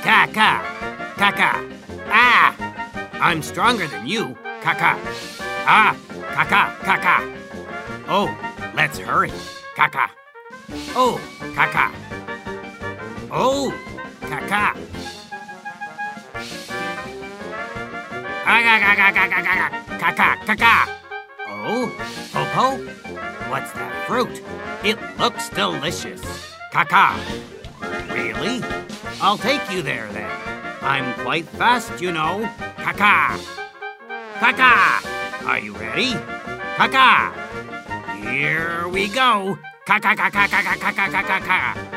Ka-ka. Ka-ka. Ah! I'm stronger than you. Ka-ka. Ah! Ka-ka. Ka-ka. Oh, let's hurry. Ka-ka. Oh, Ka-ka. Oh, Ka-ka. Ka-ka. Ka-ka. Oh, Popo? What's that fruit? It looks delicious. Ka-ka. Really? I'll take you there then. I'm quite fast, you know. Ka-ka. Ka-ka. Are you ready? Ka-ka. Here we go. Ka-ka-ka-ka-ka-ka-ka-ka-ka-ka.